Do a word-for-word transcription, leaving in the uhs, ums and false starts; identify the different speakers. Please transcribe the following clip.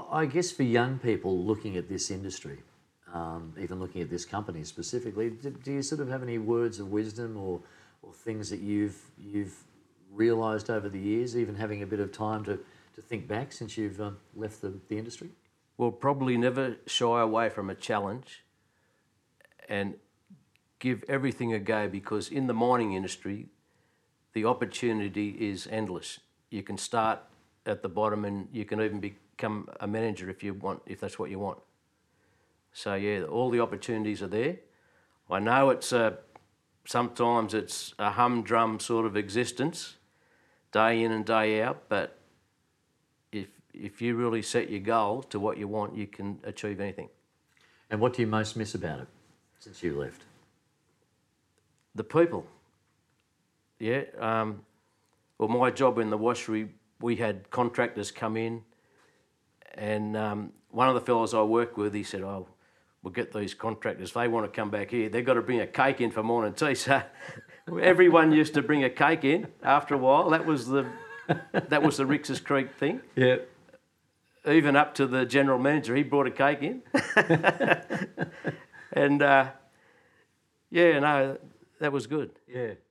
Speaker 1: I guess for young people looking at this industry, um, even looking at this company specifically, do, do you sort of have any words of wisdom or, or things that you've you've realised over the years, even having a bit of time to, to think back since you've um, left the, the industry?
Speaker 2: Well, probably never shy away from a challenge and give everything a go, because in the mining industry, the opportunity is endless. You can start at the bottom and you can even become a manager if you want, if that's what you want. So yeah, all the opportunities are there. I know it's a, sometimes it's a humdrum sort of existence, day in and day out, but if if you really set your goal to what you want, you can achieve anything.
Speaker 1: And what do you most miss about it since you left?
Speaker 2: The people. Yeah. Um, well, my job in the washery, we had contractors come in, and um, one of the fellows I worked with, he said, "Oh, we'll get these contractors. If they want to come back here, they've got to bring a cake in for morning tea." So everyone used to bring a cake in after a while. That was the that was the Rix's Creek thing.
Speaker 1: Yeah.
Speaker 2: Even up to the general manager, he brought a cake in. And uh, yeah, no, that was good.
Speaker 1: Yeah.